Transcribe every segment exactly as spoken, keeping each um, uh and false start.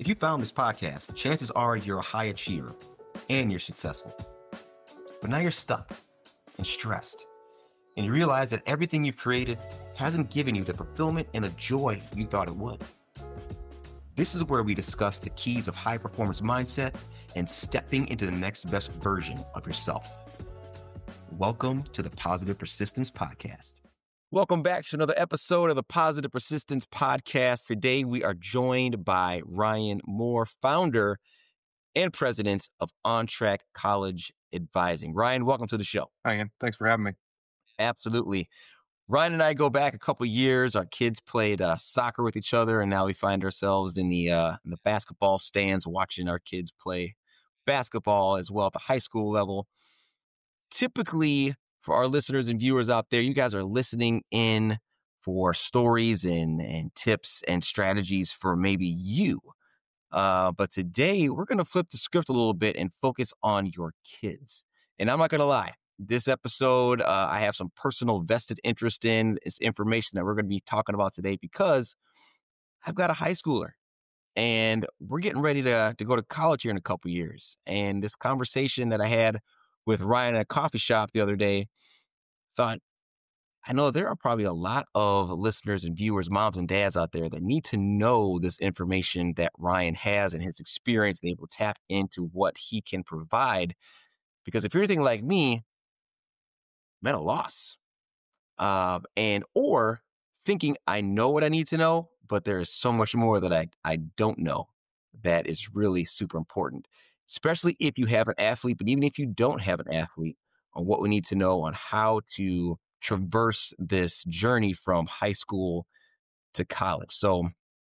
If you found this podcast, chances are you're a high achiever and you're successful. But now you're stuck and stressed, and you realize that everything you've created hasn't given you the fulfillment and the joy you thought it would. This is where we discuss the keys of high performance mindset and stepping into the next best version of yourself. Welcome to the Positive Persistence Podcast. Welcome back to another episode of the Positive Persistence Podcast. Today, we are joined by Ryan Moore, founder and president of On Track College Advising. Ryan, welcome to the show. Hi, Ian. Thanks for having me. Absolutely. Ryan and I go back a couple years. Our kids played uh, soccer with each other, and now we find ourselves in the uh, in the basketball stands watching our kids play basketball as well at the high school level. Typically, for our listeners and viewers out there, you guys are listening in for stories and, and tips and strategies for maybe you. Uh, but today, we're going to flip the script a little bit and focus on your kids. And I'm not going to lie. This episode, uh, I have some personal vested interest in. It's information that we're going to be talking about today because I've got a high schooler and we're getting ready to, to go to college here in a couple years. And this conversation that I had with Ryan at a coffee shop the other day, thought, I know there are probably a lot of listeners and viewers, moms and dads out there that need to know this information that Ryan has and his experience and able to tap into what he can provide. Because if you're anything like me, I'm at a loss. Uh, and or thinking I know what I need to know, but there is so much more that I, I don't know that is really super important, especially if you have an athlete, but even if you don't have an athlete, on what we need to know on how to traverse this journey from high school to college. So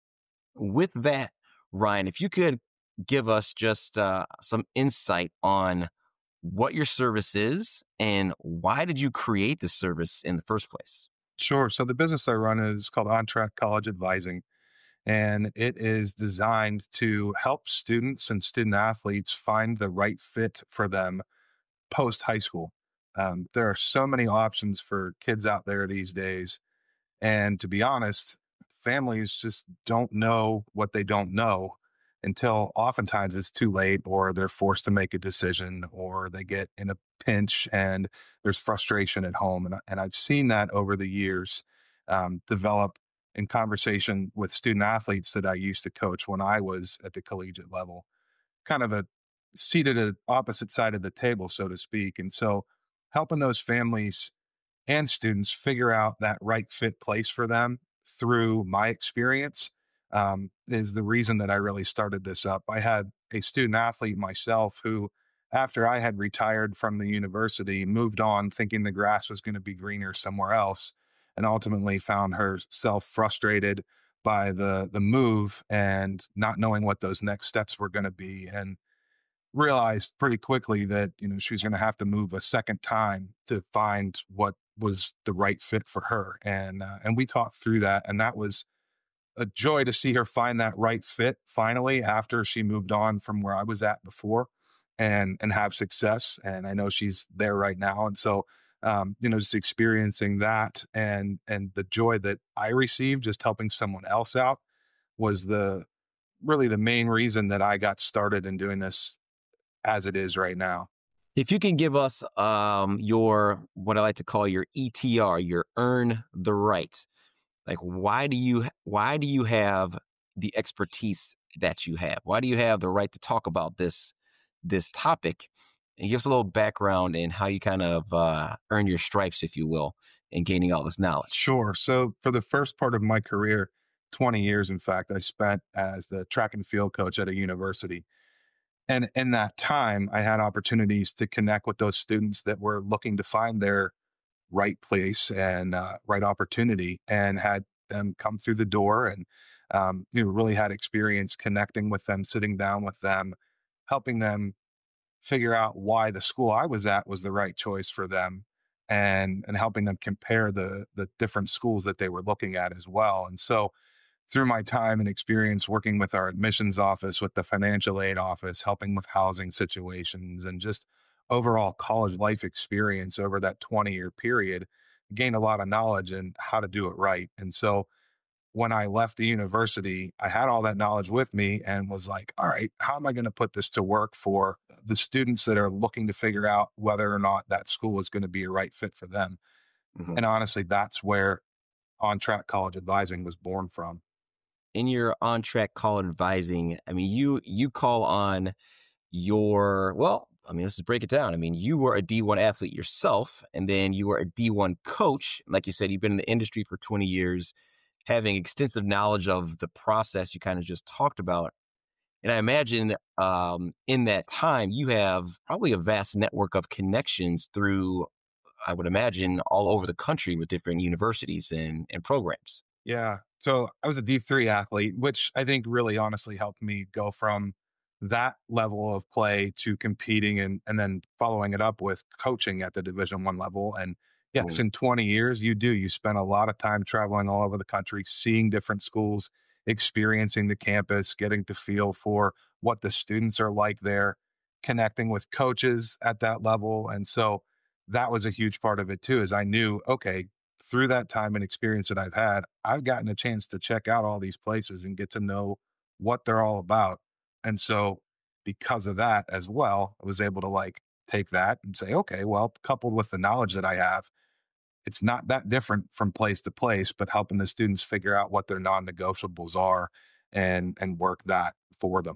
with that, Ryan, if you could give us just uh, some insight on what your service is and why did you create this service in the first place? Sure. So the business I run is called On Track College Advising, and it is designed to help students and student athletes find the right fit for them post high school. Um, there are so many options for kids out there these days. And to be honest, families just don't know what they don't know until oftentimes it's too late, or they're forced to make a decision, or they get in a pinch and there's frustration at home. And, and I've seen that over the years um, develop in conversation with student athletes that I used to coach when I was at the collegiate level, kind of a seated at opposite side of the table, so to speak. And so helping those families and students figure out that right fit place for them through my experience um, is the reason that I really started this up. I had a student athlete myself who, after I had retired from the university, moved on thinking the grass was going to be greener somewhere else, and ultimately found herself frustrated by the the move and not knowing what those next steps were going to be, and realized pretty quickly that, you know, she was going to have to move a second time to find what was the right fit for her. And, uh, and we talked through that, and that was a joy to see her find that right fit finally after she moved on from where I was at before and, and have success. And I know she's there right now. And so, um, you know, just experiencing that and, and the joy that I received just helping someone else out was the really the main reason that I got started in doing this as it is right now. If you can give us um, your, what I like to call your E T R, your earn the right. Like, why do you, why do you have the expertise that you have? Why do you have the right to talk about this, this topic? And give us a little background in how you kind of uh, earn your stripes, if you will, in gaining all this knowledge. Sure. So for the first part of my career, twenty years, in fact, I spent as the track and field coach at a university. And in that time, I had opportunities to connect with those students that were looking to find their right place and uh, right opportunity, and had them come through the door, and um, you know, really had experience connecting with them, sitting down with them, helping them figure out why the school I was at was the right choice for them, and and helping them compare the the different schools that they were looking at as well. And so through my time and experience working with our admissions office, with the financial aid office, helping with housing situations, and just overall college life experience over that twenty year period, gained a lot of knowledge in how to do it right. And so when I left the university, I had all that knowledge with me and was like, all right, how am I going to put this to work for the students that are looking to figure out whether or not that school is going to be a right fit for them? Mhm. And honestly, that's where On Track College Advising was born from. In your on track call advising, I mean, you you call on your well, I mean, let's just break it down. I mean, you were a D one athlete yourself, and then you were a D one coach. Like you said, you've been in the industry for twenty years, having extensive knowledge of the process you kind of just talked about. And I imagine um, in that time, you have probably a vast network of connections through, I would imagine, all over the country with different universities and, and programs. Yeah. So I was a D three athlete, which I think really honestly helped me go from that level of play to competing and and then following it up with coaching at the division one level. And yes, Mm. in twenty years, you do. You spend a lot of time traveling all over the country, seeing different schools, experiencing the campus, getting to feel for what the students are like there, connecting with coaches at that level. And so that was a huge part of it too, is I knew, okay, through that time and experience that I've had, I've gotten a chance to check out all these places and get to know what they're all about. And so, because of that as well, I was able to like take that and say, okay, well, coupled with the knowledge that I have, it's not that different from place to place, but helping the students figure out what their non negotiables are and and work that for them.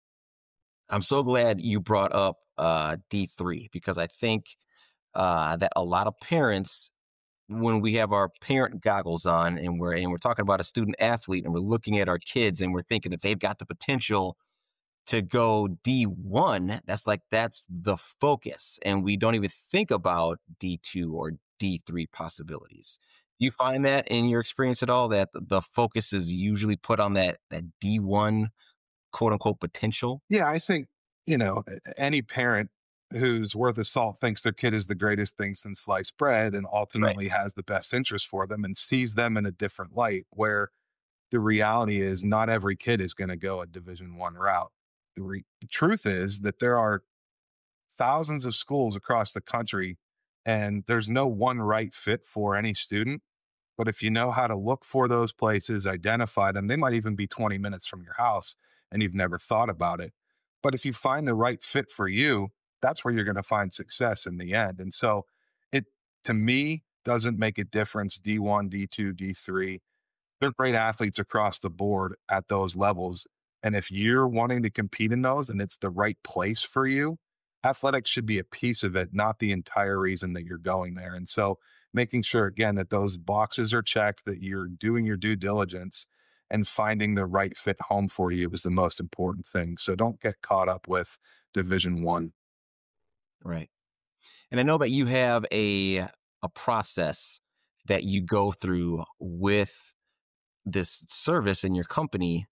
I'm so glad you brought up uh, D three because I think uh, that a lot of parents, when we have our parent goggles on and we're and we're talking about a student athlete and we're looking at our kids and we're thinking that they've got the potential to go D one, that's like that's the focus, and we don't even think about D two or D three possibilities. Do you find that in your experience at all that the focus is usually put on that that D one quote unquote potential? Yeah, I think, you know, any parent who's worth his salt thinks their kid is the greatest thing since sliced bread and Right. ultimately has the best interest for them and sees them in a different light, where the reality is not every kid is going to go a division one route. The, re- the truth is that there are thousands of schools across the country and there's no one right fit for any student. But if you know how to look for those places, identify them, they might even be twenty minutes from your house and you've never thought about it. But if you find the right fit for you, that's where you're going to find success in the end. And so it, to me, doesn't make a difference D one, D two, D three. They're great athletes across the board at those levels. And if you're wanting to compete in those and it's the right place for you, athletics should be a piece of it, not the entire reason that you're going there. And so making sure, again, that those boxes are checked, that you're doing your due diligence and finding the right fit home for you is the most important thing. So don't get caught up with Division One. Right. And I know that you have a a process that you go through with this service in your company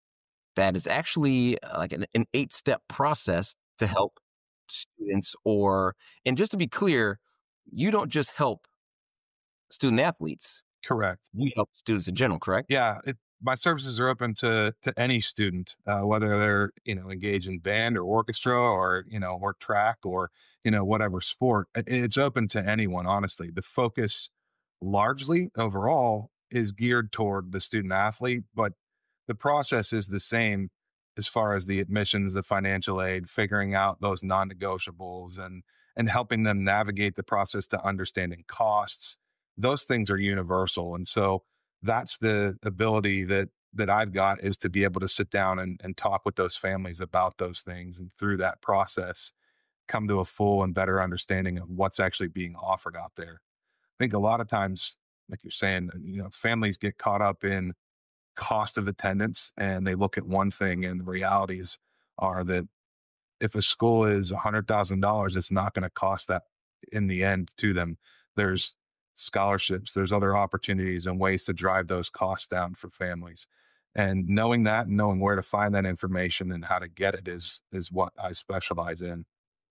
that is actually uh, like an, an eight step process to help students or and just to be clear, you don't just help student athletes, Correct. you help students in general, correct? Yeah, it, my services are open to to any student, uh, whether they're you know engaged in band or orchestra or you know or track or you know whatever sport. I- It's open to anyone. Honestly, the focus largely overall is geared toward the student athlete, but the process is the same as far as the admissions, the financial aid, figuring out those non-negotiables, and and helping them navigate the process to understanding costs. Those things are universal, and so that's the ability that that I've got is to be able to sit down and, and talk with those families about those things and through that process come to a full and better understanding of what's actually being offered out there. I think a lot of times, like you're saying, you know, families get caught up in cost of attendance and they look at one thing and the realities are that if a school is one hundred thousand dollars it's not going to cost that in the end to them. There's scholarships, there's other opportunities and ways to drive those costs down for families. And knowing that and knowing where to find that information and how to get it is is what I specialize in.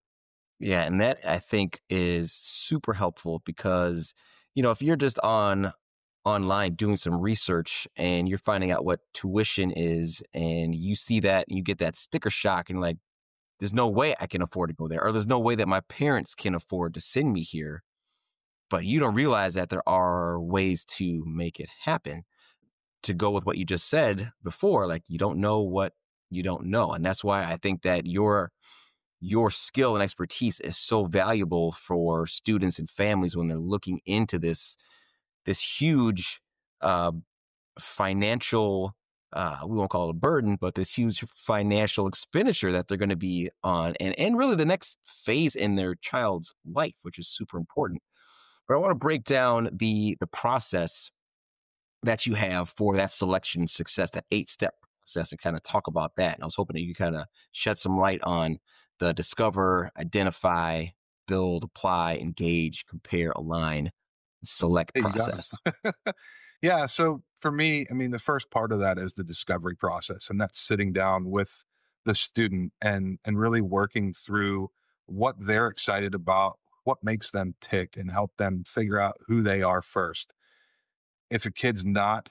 Yeah, and that I think is super helpful because, you know, if you're just on online doing some research and you're finding out what tuition is and you see that and you get that sticker shock and like, there's no way I can afford to go there, or there's no way that my parents can afford to send me here. But you don't realize that there are ways to make it happen. to go with what you just said before, like you don't know what you don't know. And that's why I think that your your skill and expertise is so valuable for students and families when they're looking into this this huge uh, financial, uh, we won't call it a burden, but this huge financial expenditure that they're going to be on, and and really the next phase in their child's life, which is super important. But I want to break down the the process that you have for that selection success, that eight step process, and kind of talk about that. And I was hoping that you kind of shed some light on the discover, identify, build, apply, engage, compare, align, select Exactly. process. Yeah. So for me, I mean, the first part of that is the discovery process, and that's sitting down with the student and and really working through what they're excited about, what makes them tick, and help them figure out who they are first. If a kid's not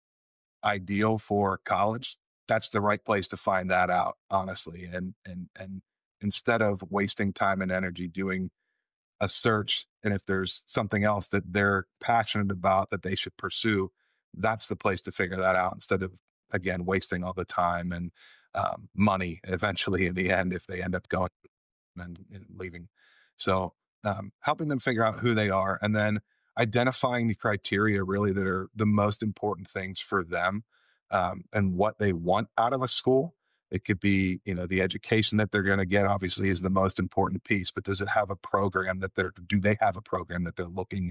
ideal for college, that's the right place to find that out, honestly. And and and instead of wasting time and energy doing a search, and if there's something else that they're passionate about that they should pursue, that's the place to figure that out instead of, again, wasting all the time and um, money eventually in the end if they end up going and, and leaving. So, um, helping them figure out who they are, and then identifying the criteria really that are the most important things for them, um, and what they want out of a school. It could be, you know, the education that they're going to get, obviously, is the most important piece, but does it have a program that they're, do they have a program that they're looking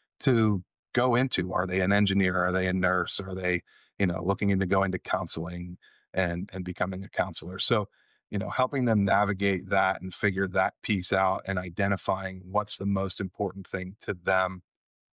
to go into? Are they an engineer? Are they a nurse? Are they, you know, looking into going to counseling and and becoming a counselor? So, you know, helping them navigate that and figure that piece out and identifying what's the most important thing to them.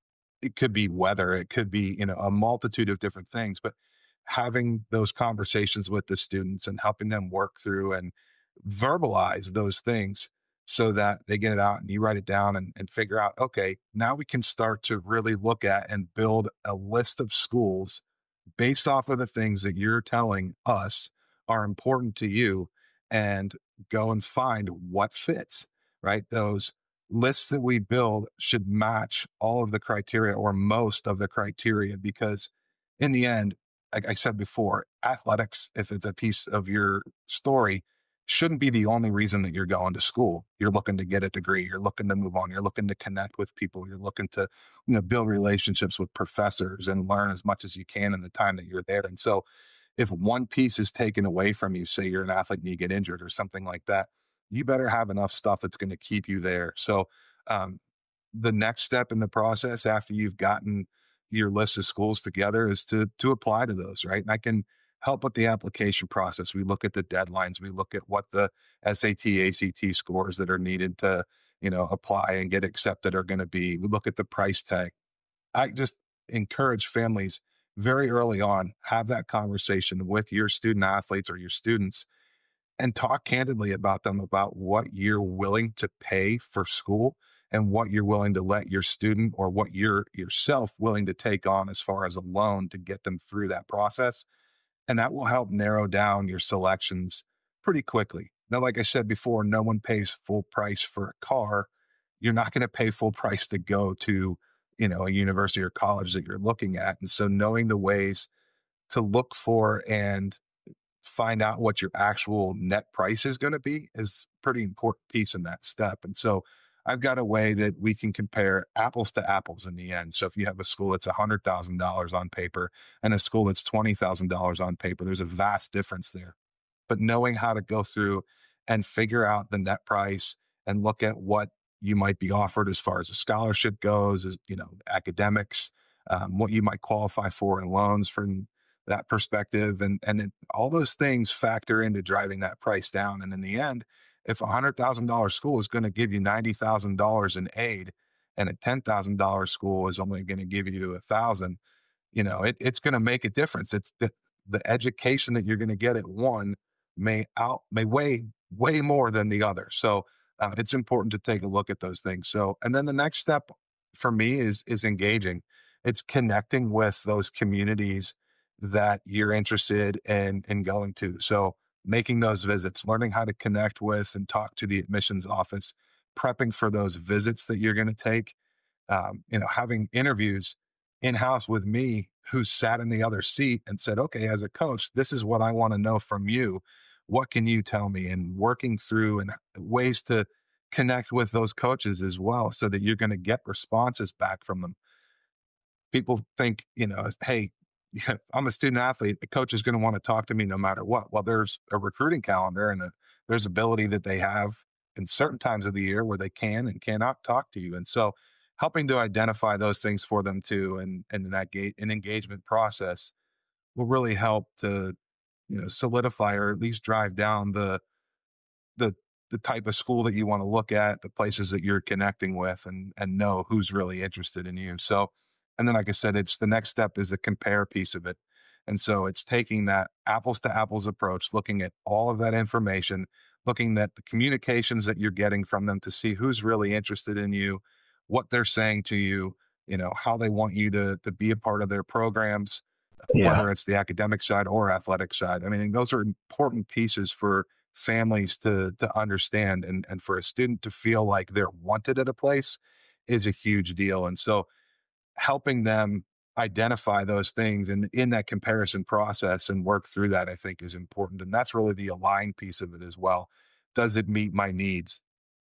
It could be weather, it could be, you know, a multitude of different things, but having those conversations with the students and helping them work through and verbalize those things so that they get it out and you write it down and, and figure out, okay, now we can start to really look at and build a list of schools based off of the things that you're telling us are important to you, and go and find what fits, right? Those lists that we build should match all of the criteria or most of the criteria, because in the end, like I said before, athletics, if it's a piece of your story, shouldn't be the only reason that you're going to school. You're looking to get a degree, you're looking to move on, you're looking to connect with people, you're looking to, you know, build relationships with professors and learn as much as you can in the time that you're there. And so if one piece is taken away from you, say you're an athlete and you get injured or something like that, you better have enough stuff that's going to keep you there. So, um, the next step in the process after you've gotten your list of schools together is to to apply to those, right? And I can help with the application process. We look at the deadlines, we look at what the S A T, A C T scores that are needed to, you know, apply and get accepted are going to be. We look at the price tag. I just encourage families very early on, have that conversation with your student athletes or your students and talk candidly about them about what you're willing to pay for school and what you're willing to let your student or what you're yourself willing to take on as far as a loan to get them through that process. And that will help narrow down your selections pretty quickly. Now, like I said before, no one pays full price for a car. You're not going to pay full price to go to, you know, a university or college that you're looking at. And so knowing the ways to look for and find out what your actual net price is going to be is pretty important piece in that step. And so I've got a way that we can compare apples to apples in the end. So if you have a school that's one hundred thousand dollars on paper and a school that's twenty thousand dollars on paper, there's a vast difference there. But knowing how to go through and figure out the net price and look at what you might be offered as far as a scholarship goes, as you know, academics, um, what you might qualify for in loans from that perspective, and and it, all those things factor into driving that price down. And in the end, if a hundred thousand dollar school is going to give you ninety thousand dollars in aid, and a ten thousand dollar school is only going to give you a thousand, you know, it, it's going to make a difference. It's the, the education that you're going to get at one may out may weigh way more than the other. So uh, it's important to take a look at those things. So, and then the next step for me is is engaging. It's connecting with those communities that you're interested in in going to. So making those visits, learning how to connect with and talk to the admissions office, prepping for those visits that you're going to take, um, you know, having interviews. in house with me who sat in the other seat and said, okay, as a coach, this is what I want to know from you. What can you tell me? And working through and ways to connect with those coaches as well so that you're going to get responses back from them. People think, you know, hey, yeah, I'm a student athlete. The coach is going to want to talk to me no matter what. Well, there's a recruiting calendar and a, there's ability that they have in certain times of the year where they can and cannot talk to you. And so helping to identify those things for them too and, and in that gate an engagement process will really help to, you know, solidify or at least drive down the the the type of school that you want to look at, the places that you're connecting with, and and know who's really interested in you. So, and then like I said, it's the next step is the compare piece of it. And so it's taking that apples to apples approach, looking at all of that information, looking at the communications that you're getting from them to see who's really interested in you, what they're saying to you, you know, how they want you to to be a part of their programs, Yeah. whether it's the academic side or athletic side. I mean, those are important pieces for families to to understand and and for a student to feel like they're wanted at a place is a huge deal. And so helping them identify those things and in that comparison process and work through that, I think is important. And that's really the align piece of it as well. Does it meet my needs?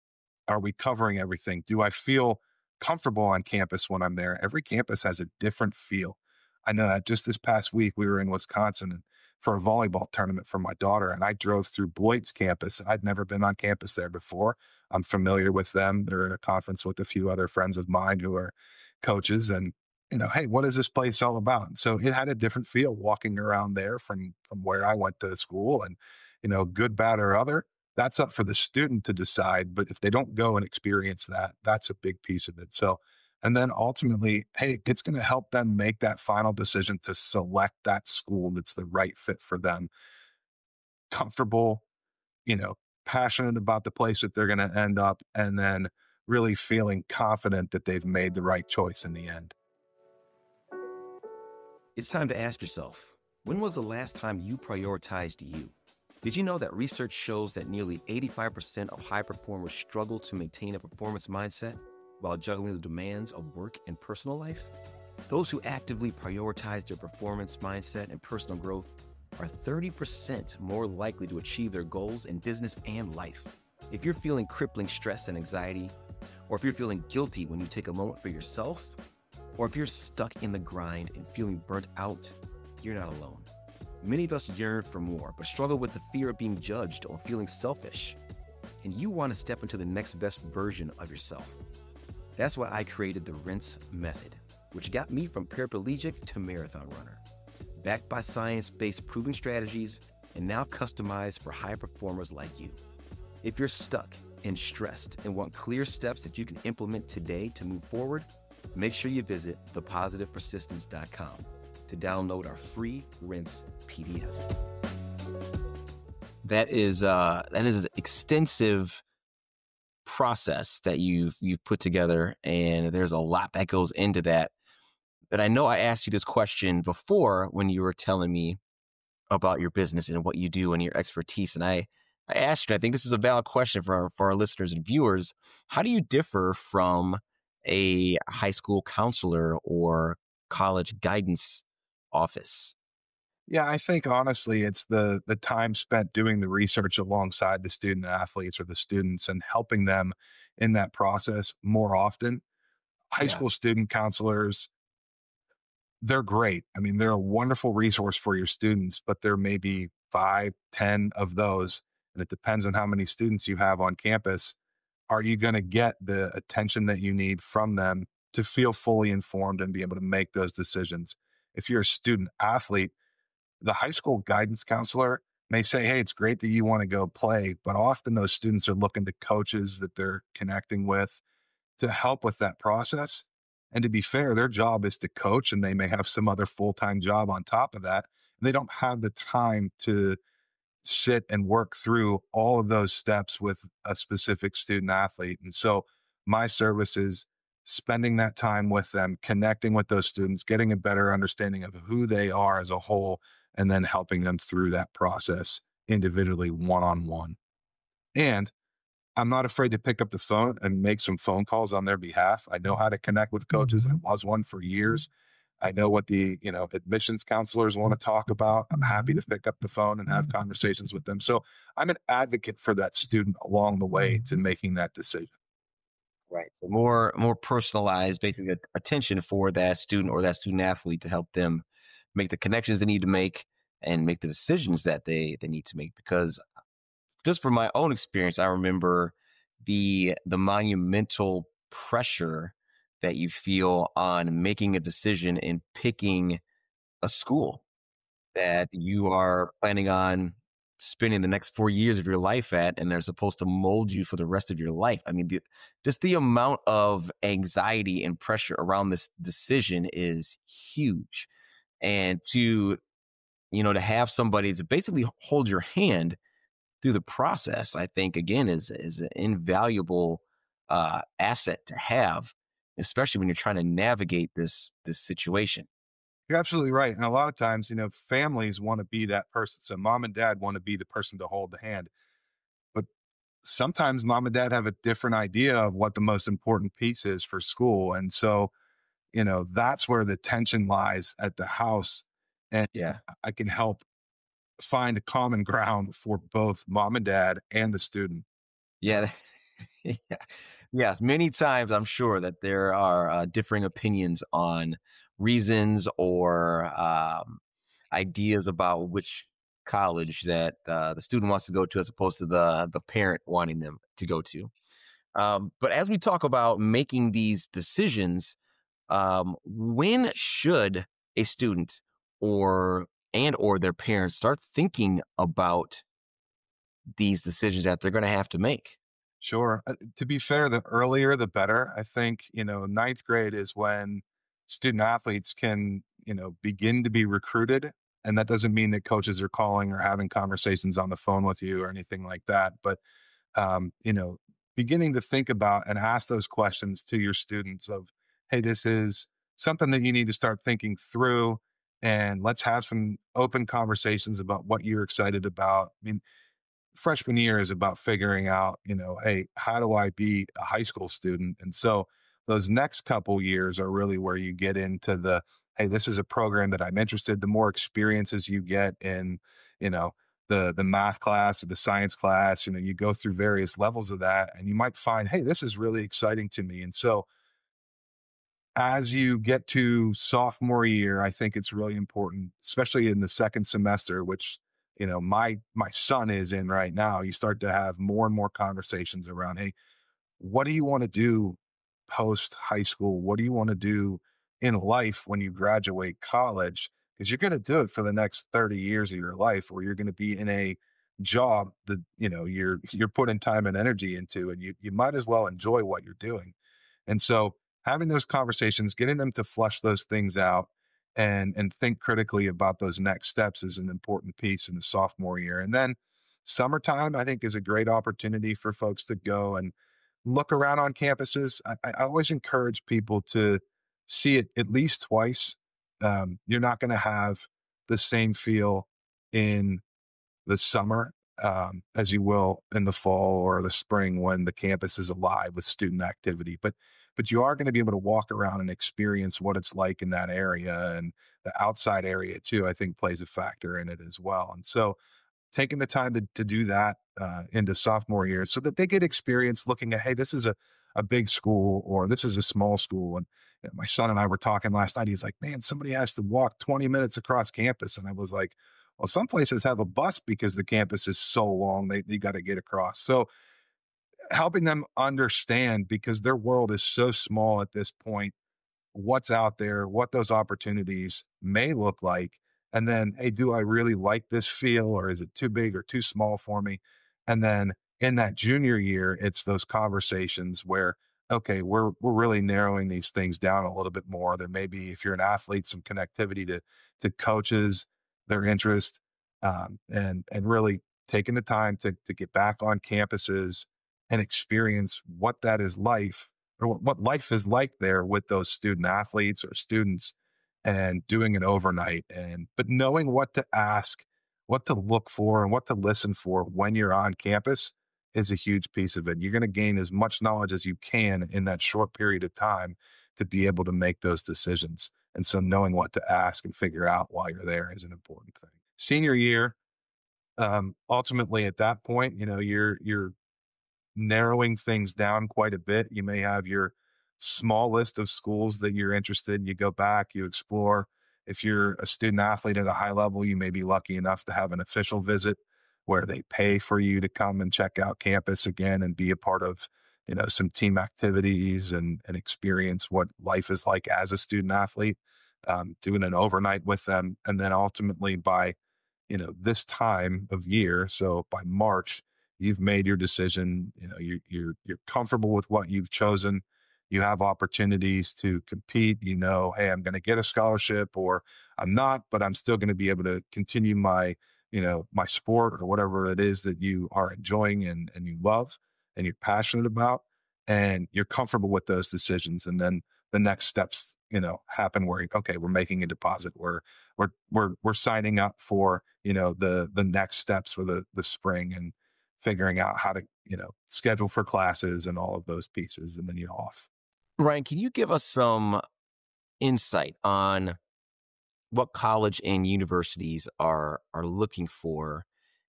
Are we covering everything? Do I feel comfortable on campus when I'm there? Every campus has a different feel. I know that just this past week we were in Wisconsin and for a volleyball tournament for my daughter, and I drove through Boyd's campus. I'd never been on campus there before. I'm familiar with them. They're at a conference with a few other friends of mine who are coaches, and you know, hey, what is this place all about? And so it had a different feel walking around there from from where I went to school, and you know, good, bad, or other that's up for the student to decide. But if they don't go and experience that, that's a big piece of it. So, and then ultimately, hey, it's going to help them make that final decision to select that school that's the right fit for them. Comfortable, you know, passionate about the place that they're going to end up, and then really feeling confident that they've made the right choice in the end. It's time to ask yourself, when was the last time you prioritized you? Did you know that research shows that nearly eighty-five percent of high performers struggle to maintain a performance mindset while juggling the demands of work and personal life? Those who actively prioritize their performance mindset and personal growth are thirty percent more likely to achieve their goals in business and life. If you're feeling crippling stress and anxiety, or if you're feeling guilty when you take a moment for yourself, or if you're stuck in the grind and feeling burnt out, you're not alone. Many of us yearn for more, but struggle with the fear of being judged or feeling selfish. And you want to step into the next best version of yourself. That's why I created the Rinse Method, which got me from paraplegic to marathon runner. Backed by science-based proven strategies and now customized for high performers like you. If you're stuck and stressed and want clear steps that you can implement today to move forward, make sure you visit the positive persistence dot com to download our free Rinse P D F. That is uh, that is an extensive process that you've you've put together, and there's a lot that goes into that. But I know I asked you this question before when you were telling me about your business and what you do and your expertise, and I I asked you, I think this is a valid question for our, for our listeners and viewers. How do you differ from a high school counselor or college guidance office? Yeah, I think honestly, it's the the time spent doing the research alongside the student athletes or the students and helping them in that process more often. High Yeah. school student counselors, they're great. I mean, they're a wonderful resource for your students, but there may be five, ten of those, and it depends on how many students you have on campus. Are you going to get the attention that you need from them to feel fully informed and be able to make those decisions? If you're a student athlete, the high school guidance counselor may say, hey, it's great that you want to go play, but often those students are looking to coaches that they're connecting with to help with that process. And to be fair, their job is to coach, and they may have some other full time job on top of that. And they don't have the time to sit and work through all of those steps with a specific student athlete. And so my service is spending that time with them, connecting with those students, getting a better understanding of who they are as a whole, and then helping them through that process individually, one on one. And I'm not afraid to pick up the phone and make some phone calls on their behalf. I know how to connect with coaches and was one for years. I know what the, you know, admissions counselors want to talk about. I'm happy to pick up the phone and have conversations with them. So I'm an advocate for that student along the way to making that decision. Right. So more more personalized, basically a- attention for that student or that student athlete to help them make the connections they need to make and make the decisions that they they need to make. Because just from my own experience, I remember the the monumental pressure that you feel on making a decision and picking a school that you are planning on spending the next four years of your life at, and they're supposed to mold you for the rest of your life. I mean, the, just the amount of anxiety and pressure around this decision is huge. And to, you know, to have somebody to basically hold your hand through the process, I think again is is an invaluable uh, asset to have, especially when you're trying to navigate this this situation. You're absolutely right. And a lot of times, you know, families want to be that person. So mom and dad want to be the person to hold the hand. But sometimes mom and dad have a different idea of what the most important piece is for school. And so, you know, that's where the tension lies at the house. And Yeah. I can help find a common ground for both mom and dad and the student. Yeah. Yeah. Yes, many times I'm sure that there are uh, differing opinions on reasons or um, ideas about which college that uh, the student wants to go to as opposed to the the parent wanting them to go to. Um, but as we talk about making these decisions, um, when should a student or and or their parents start thinking about these decisions that they're going to have to make? Sure. Uh, to be fair, the earlier the better. I think, you know, ninth grade is when student athletes can, you know, begin to be recruited. And that doesn't mean that coaches are calling or having conversations on the phone with you or anything like that. But, um, you know, beginning to think about and ask those questions to your students of, hey, this is something that you need to start thinking through. And let's have some open conversations about what you're excited about. I mean, freshman year is about figuring out, you know, hey, how do I be a high school student? And so those next couple years are really where you get into the, hey, this is a program that I'm interested. The more experiences you get in, you know, the the math class or the science class, you know, you go through various levels of that, and you might find, hey, this is really exciting to me. And so as you get to sophomore year, I think it's really important, especially in the second semester, which, you know, my my son is in right now. You start to have more and more conversations around, hey, what do you want to do post high school? What do you want to do in life when you graduate college? Because you're going to do it for the next thirty years of your life, or you're going to be in a job that, you know, you're you're putting time and energy into, and you you might as well enjoy what you're doing. And so having those conversations, getting them to flush those things out and and think critically about those next steps is an important piece in the sophomore year. And then summertime, I think, is a great opportunity for folks to go and look around on campuses. I, I always encourage people to see it at least twice. Um, you're not going to have the same feel in the summer um, as you will in the fall or the spring when the campus is alive with student activity. But but you are going to be able to walk around and experience what it's like in that area, and the outside area too. I think plays a factor in it as well. And so taking the time to, to do that uh, into sophomore year so that they get experience looking at, hey, this is a, a big school or this is a small school. And you know, my son and I were talking last night. He's like, man, somebody has to walk twenty minutes across campus. And I was like, well, some places have a bus because the campus is so long, they, they got to get across. So helping them understand because their world is so small at this point what's out there, what those opportunities may look like. And then, hey, do I really like this feel or is it too big or too small for me? And then in that junior year, it's those conversations where, okay, we're we're really narrowing these things down a little bit more. There may be, if you're an athlete, some connectivity to to coaches, their interest, um, and and really taking the time to to get back on campuses and experience what that is life or what, what life is like there with those student athletes or students and doing it overnight and but knowing what to ask, what to look for and what to listen for when you're on campus is a huge piece of it. You're going to gain as much knowledge as you can in that short period of time to be able to make those decisions. And so knowing what to ask and figure out while you're there is an important thing. Senior year, um, ultimately at that point, you know, you're you're narrowing things down quite a bit. You may have your small list of schools that you're interested in. You go back, you explore. If you're a student athlete at a high level, you may be lucky enough to have an official visit where they pay for you to come and check out campus again and be a part of, you know, some team activities and, and experience what life is like as a student athlete, um, doing an overnight with them. And then ultimately by, you know, this time of year, so by March, you've made your decision. You know, you, you're you're comfortable with what you've chosen. You have opportunities to compete. You know, hey, I'm going to get a scholarship, or I'm not, but I'm still going to be able to continue my, you know, my sport or whatever it is that you are enjoying and and you love and you're passionate about, and you're comfortable with those decisions. And then the next steps, you know, happen where okay, we're making a deposit. We're we're we're we're signing up for, you know, the the next steps for the the spring and figuring out how to, you know, schedule for classes and all of those pieces, and then you're off. Ryan, can you give us some insight on what college and universities are are looking for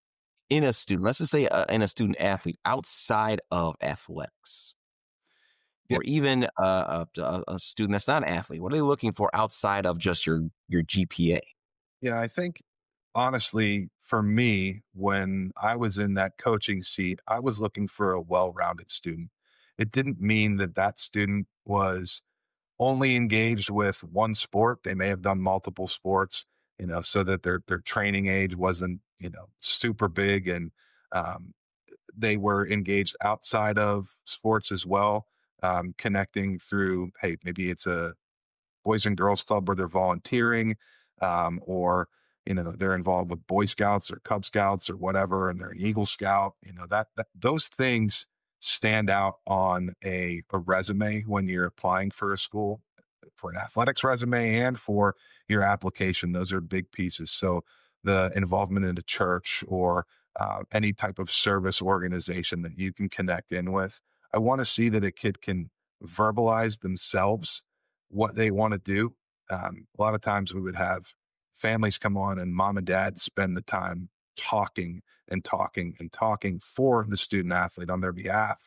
in a student? Let's just say uh, in a student athlete outside of athletics, Yeah, or even uh, a, a, a student that's not an athlete. What are they looking for outside of just your your G P A? yeah, I think honestly, for me, when I was in that coaching seat, I was looking for a well-rounded student. It didn't mean that that student was only engaged with one sport. They may have done multiple sports, you know, so that their their training age wasn't, you know, super big, and um, they were engaged outside of sports as well, um, connecting through, hey, maybe it's a boys and girls club where they're volunteering, um, or you know they're involved with Boy Scouts or Cub Scouts or whatever, and they're an Eagle Scout. You know that, that those things stand out on a, a resume when you're applying for a school, for an athletics resume and for your application. Those are big pieces. So the involvement in a church or uh, any type of service organization that you can connect in with. I want to see that a kid can verbalize themselves what they want to do. Um, a lot of times we would have families come on and mom and dad spend the time talking and talking and talking for the student athlete on their behalf.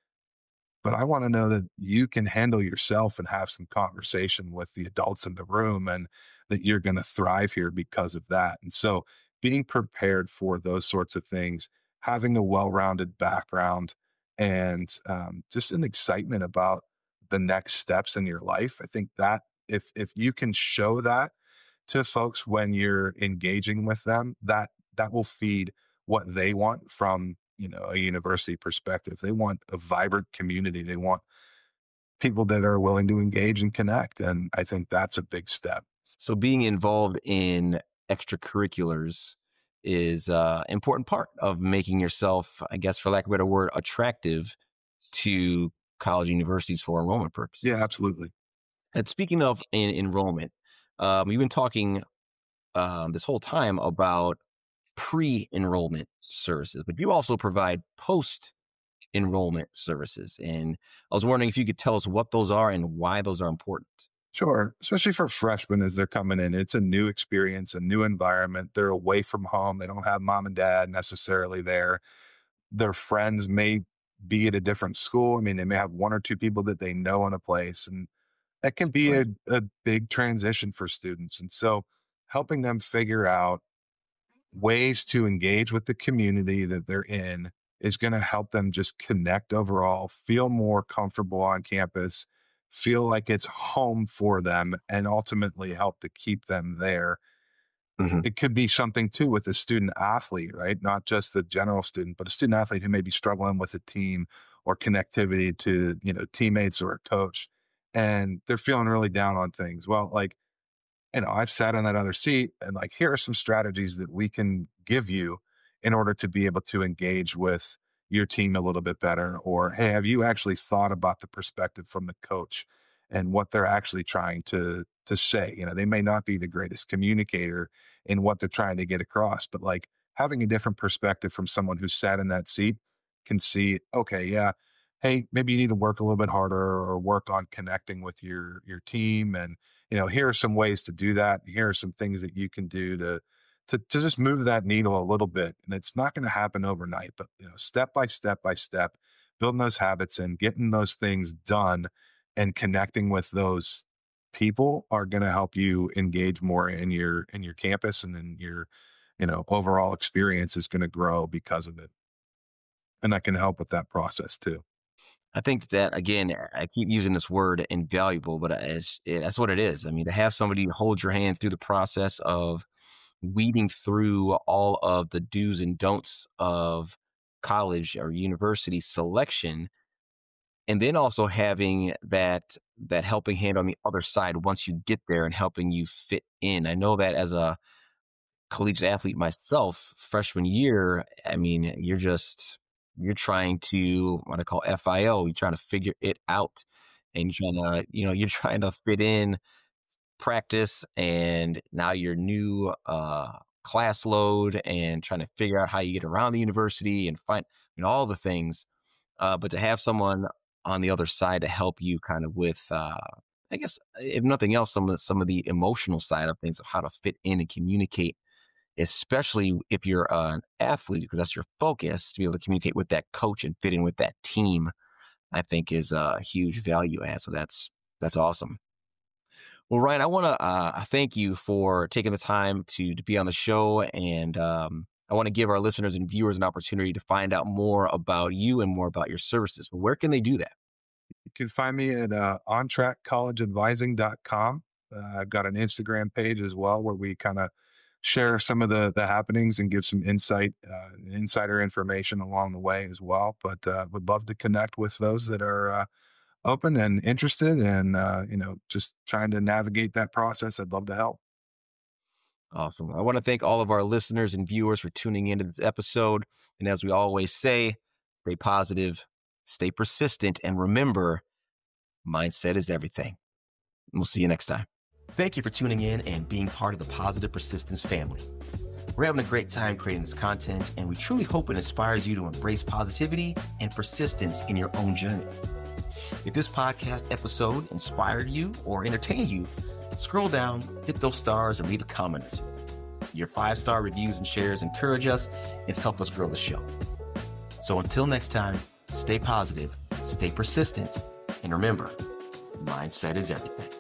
But I want to know that you can handle yourself and have some conversation with the adults in the room, and that you're going to thrive here because of that. And so being prepared for those sorts of things, having a well rounded background, and um, just an excitement about the next steps in your life. I think that if if you can show that to folks when you're engaging with them, that that will feed what they want from, you know, a university perspective. They want a vibrant community. They want people that are willing to engage and connect. And I think that's a big step. So being involved in extracurriculars is an important part of making yourself, I guess, for lack of a better word, attractive to college universities for enrollment Yeah, purposes. absolutely. And speaking of in, enrollment, um, we've been talking um, this whole time about pre-enrollment services, but you also provide post-enrollment services. And I was wondering if you could tell us what those are and why those are important. Sure. Especially for freshmen as they're coming in. It's a new experience, a new environment. They're away from home. They don't have mom and dad necessarily there. Their friends may be at a different school. I mean, they may have one or two people that they know in a place. And that can be a, Right. a big transition for students. And so helping them figure out ways to engage with the community that they're in is going to help them just connect overall, feel more comfortable on campus, feel like it's home for them, and ultimately help to keep them there. Mhm. It could be something too with a student athlete, right? Not just the general student, but a student athlete who may be struggling with a team or connectivity to, you know, teammates or a coach, and they're feeling really down on things. Well, like, you know, I've sat in that other seat, and like, here are some strategies that we can give you in order to be able to engage with your team a little bit better. Or, hey, have you actually thought about the perspective from the coach and what they're actually trying to to say? You know, they may not be the greatest communicator in what they're trying to get across, but like having a different perspective from someone who's sat in that seat can see, okay, yeah, hey, maybe you need to work a little bit harder or work on connecting with your your team, and you know, here are some ways to do that. Here are some things that you can do to to, to just move that needle a little bit. And it's not going to happen overnight, but you know, step by step by step, building those habits and getting those things done and connecting with those people are going to help you engage more in your in your campus, and then your, you know, overall experience is going to grow because of it. And that can help with that process too. I think that again, I keep using this word invaluable, but it's, it, that's what it is. I mean, to have somebody hold your hand through the process of weeding through all of the do's and don'ts of college or university selection, and then also having that that helping hand on the other side once you get there and helping you fit in. I know that as a collegiate athlete myself, freshman year, I mean, you're just you're trying to what I call F I O. You're trying to figure it out, and you're trying to you know you're trying to fit in practice, and now your new uh, class load, and trying to figure out how you get around the university and find you know all the things. Uh, but to have someone on the other side to help you kind of with, uh, I guess, if nothing else, some of the, some of the emotional side of things of how to fit in and communicate, especially if you're an athlete, because that's your focus, to be able to communicate with that coach and fit in with that team, I think is a huge value add. So that's that's awesome. Well, Ryan, I want to uh, thank you for taking the time to to be on the show, and um, I want to give our listeners and viewers an opportunity to find out more about you and more about your services. So where can they do that? You can find me at uh, on track college advising dot com. Uh, I've got an Instagram page as well where we kind of share some of the the happenings and give some insight, uh, insider information along the way as well. But uh, would love to connect with those that are uh, open and interested, and uh, you know, just trying to navigate that process. I'd love to help. Awesome. I want to thank all of our listeners and viewers for tuning into this episode. And as we always say, stay positive, stay persistent, and remember, mindset is everything. We'll see you next time. Thank you for tuning in and being part of the Positive Persistence family. We're having a great time creating this content, and we truly hope it inspires you to embrace positivity and persistence in your own journey. If this podcast episode inspired you or entertained you, scroll down, hit those stars, and leave a comment or two. Your five-star reviews and shares encourage us and help us grow the show. So until next time, stay positive, stay persistent, and remember, mindset is everything.